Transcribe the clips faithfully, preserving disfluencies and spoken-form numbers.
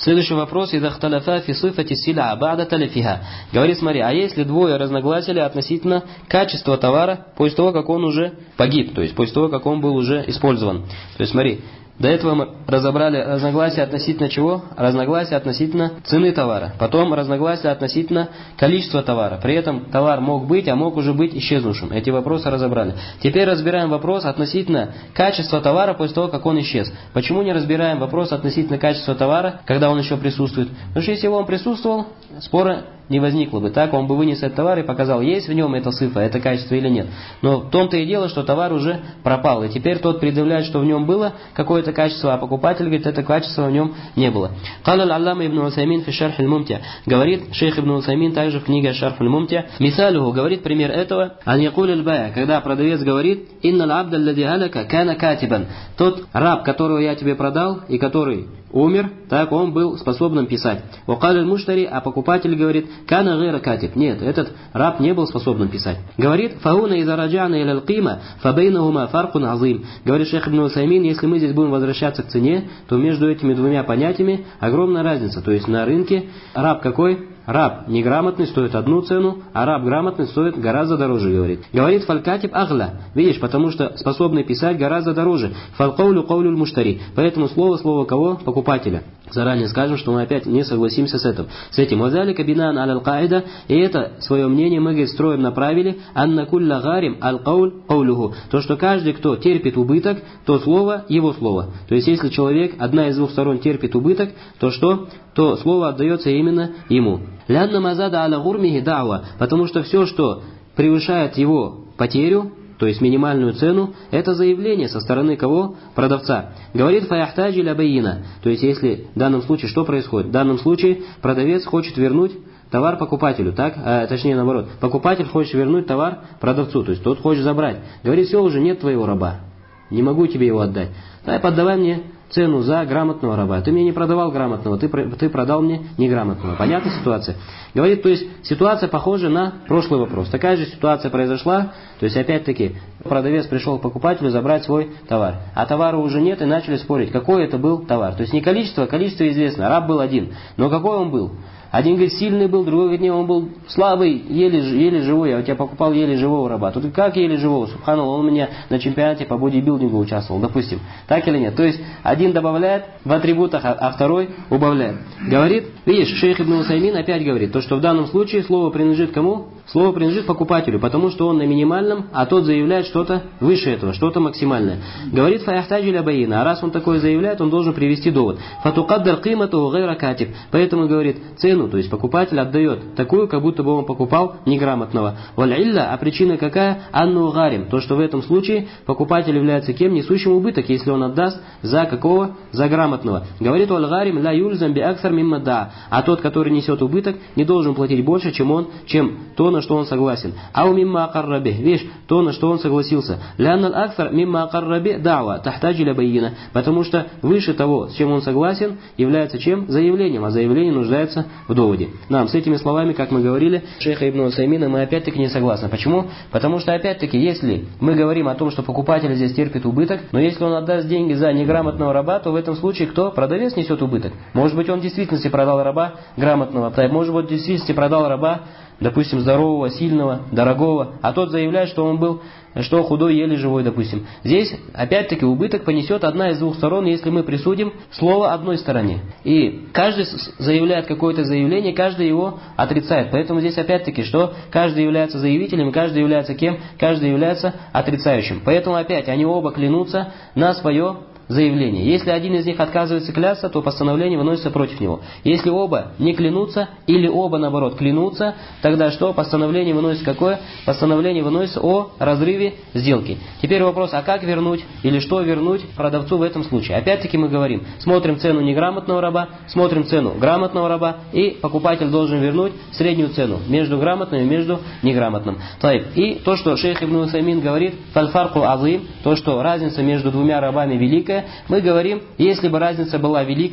Следующий вопрос. «Ида хталафа фи сифати силя ба'да талифиха». Говорит, смотри, а если двое разногласили относительно качества товара после того, как он уже погиб, то есть после того, как он был уже использован. То есть смотри, до этого мы разобрали разногласия относительно чего? Разногласия относительно цены товара. Потом разногласия относительно количества товара. При этом товар мог быть, а мог уже быть исчезнувшим. Эти вопросы разобрали. Теперь разбираем вопрос относительно качества товара после того, как он исчез. Почему не разбираем вопрос относительно качества товара, когда он еще присутствует? Потому что если бы он присутствовал, спора не возникло бы. Так он бы вынес этот товар и показал, есть в нем эта сифа, это качество или нет. Но в том-то и дело, что товар уже пропал. И теперь тот предъявляет, что в нем было какое-то качество, а покупатель говорит, это качество в нем не было. Каля аль-аллама ибн Усаймин фи шарх аль-мумтя. Говорит шейх ибн Усаймин также в книге шарх аль-мумтя. Мисалюху, говорит пример этого, ан якуль аль-бая, когда продавец говорит, инна аль-абда аллади аляка кана катибан. Тот раб, которого я тебе продал и который умер, так он был способным писать. Вакаль аль-муштари, а покупатель говорит, кана гайра катиб. Нет, этот раб не был способным писать. Говорит, фауна иза раджана иля аль-кима, фабейнахума фаркун азим. Говорит шейх ибн Усаймин, если мы здесь будем возвращаться к цене, то между этими двумя понятиями огромная разница. То есть на рынке раб какой? Раб неграмотный стоит одну цену, а раб грамотный стоит гораздо дороже, говорит. Говорит, фалькатиб агла. Видишь, потому что способный писать гораздо дороже. Фалкаулю каулю муштари. Поэтому слово слово кого? Покупателя. Заранее скажем, что мы опять не согласимся с этим. С этим. Вазали кабинан аль-каида. И это свое мнение мы, говорит, строим на правиле. Анна кулля гарим аль-кауль каулюху. То, что каждый, кто терпит убыток, то слово его слово. То есть, если человек, одна из двух сторон терпит убыток, то что? То слово отдается именно ему. Лянна мазада аля гурмихи дa'ва. Потому что все, что превышает его потерю, то есть минимальную цену, это заявление со стороны кого? Продавца. Говорит фаяхтаджи ля байина. То есть, если в данном случае что происходит? В данном случае продавец хочет вернуть товар покупателю, так? А, точнее наоборот. Покупатель хочет вернуть товар продавцу, то есть тот хочет забрать. Говорит, все, уже нет твоего раба. Не могу тебе его отдать. Дай, поддавай мне цену за грамотного раба. Ты мне не продавал грамотного, ты, ты продал мне неграмотного. Понятна ситуация? Говорит, то есть ситуация похожа на прошлый вопрос. Такая же ситуация произошла, то есть опять-таки продавец пришел к покупателю забрать свой товар. А товара уже нет и начали спорить, какой это был товар. То есть не количество, количество известно, раб был один. Но какой он был? Один говорит, сильный был, другой говорит, нет, он был слабый, еле, еле живой, я у тебя покупал еле живого раба. Тут как еле живого? Субханаллах, он у меня на чемпионате по бодибилдингу участвовал, допустим. Так или нет? То есть, один добавляет в атрибутах, а второй убавляет. Говорит, видишь, шейх ибн Усаймин опять говорит, то, что в данном случае слово принадлежит кому? Слово принадлежит покупателю, потому что он на минимальном, а тот заявляет что-то выше этого, что-то максимальное. Говорит, фаяхтаджи ля байина, а раз он такое заявляет, он должен привести довод. Фатукаддар кимату гайра катиб. Поэтому, говорит, цену, то есть покупатель отдает такую, как будто бы он покупал неграмотного. Валь-илля, а причина какая? Анну гарим. То, что в этом случае покупатель является кем? Несущим убыток, если он отдаст за какого? За грамотного. Говорит, валь-гарим ла юльзам би аксар мимма да. А тот, который несет убыток, не должен платить больше, чем он, чем то, на что он согласен. Ау мимма акарраби. Видишь, то, на что он согласился. Ляннал аксар мимма акарраби дa'ва тахтаджи ля байина. Потому что выше того, с чем он согласен, является чем? Заявлением. А заявление нуждается в доводе. Нам с этими словами, как мы говорили, шейха ибн Усаймина, мы опять-таки не согласны. Почему? Потому что опять-таки, если мы говорим о том, что покупатель здесь терпит убыток, но если он отдаст деньги за неграмотного раба, то в этом случае кто? Продавец несет убыток. Может быть, он в действительности продал раба грамотного, может быть, в действительности продал раба, допустим, здорового, сильного, дорогого, а тот заявляет, что он был, что худой, еле живой, допустим. Здесь, опять-таки, убыток понесет одна из двух сторон, если мы присудим слово одной стороне. И каждый заявляет какое-то заявление, каждый его отрицает. Поэтому здесь, опять-таки, что каждый является заявителем, каждый является кем? Каждый является отрицающим. Поэтому, опять, они оба клянутся на свое заявление. Если один из них отказывается клясться, то постановление выносится против него. Если оба не клянутся, или оба, наоборот, клянутся, тогда что? Постановление выносится какое? Постановление выносится о разрыве сделки. Теперь вопрос, а как вернуть, или что вернуть продавцу в этом случае? Опять-таки мы говорим, смотрим цену неграмотного раба, смотрим цену грамотного раба, и покупатель должен вернуть среднюю цену между грамотным и между неграмотным. И то, что шейх ибн Усаймин говорит, фальфарку азим, то, что разница между двумя рабами великая, мы говорим, если бы разница была великая,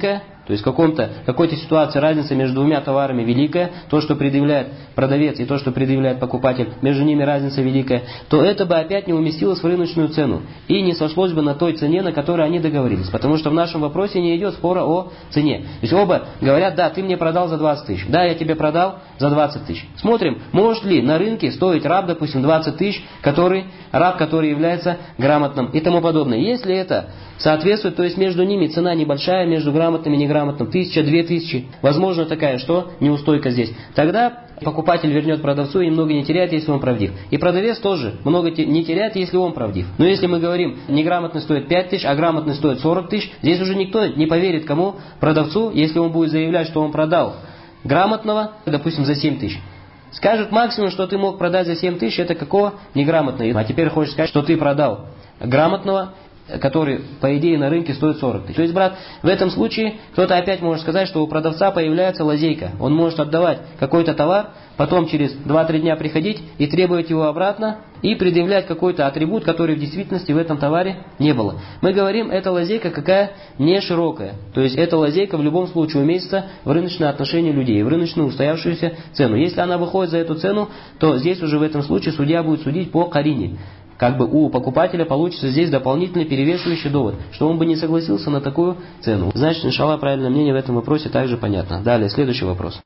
то есть в каком-то, какой-то ситуации разница между двумя товарами великая, то, что предъявляет продавец и то, что предъявляет покупатель, между ними разница великая, то это бы опять не уместилось в рыночную цену и не сошлось бы на той цене, на которой они договорились. Потому что в нашем вопросе не идет спора о цене. То есть оба говорят, да, ты мне продал за двадцать тысяч, да, я тебе продал за двадцать тысяч. Смотрим, может ли на рынке стоить раб, допустим, двадцать тысяч, который, раб, который является грамотным и тому подобное. Если это соответствует, то есть между ними цена небольшая, между грамотным и неграмотным, тысяча, две тысячи, возможно такая, что неустойка здесь, тогда покупатель вернет продавцу и немного не теряет, если он правдив. И продавец тоже много не теряет, если он правдив. Но если мы говорим, неграмотный стоит пять тысяч, а грамотный стоит сорок тысяч, здесь уже никто не поверит кому, продавцу, если он будет заявлять, что он продал грамотного, допустим, за семь тысяч. Скажут, максимум, что ты мог продать за семь тысяч, это какого? Неграмотного. А теперь хочешь сказать, что ты продал грамотного, который, по идее, на рынке стоит сорок тысяч. То есть, брат, в этом случае кто-то опять может сказать, что у продавца появляется лазейка. Он может отдавать какой-то товар, потом через два-три дня приходить и требовать его обратно, и предъявлять какой-то атрибут, который в действительности в этом товаре не было. Мы говорим, эта лазейка какая? Не широкая. То есть, эта лазейка в любом случае уместится в рыночные отношения людей, в рыночную устоявшуюся цену. Если она выходит за эту цену, то здесь уже в этом случае судья будет судить по карине. Как бы у покупателя получится здесь дополнительный перевешивающий довод, что он бы не согласился на такую цену. Значит, иншаллах, правильное мнение в этом вопросе также понятно. Далее, следующий вопрос.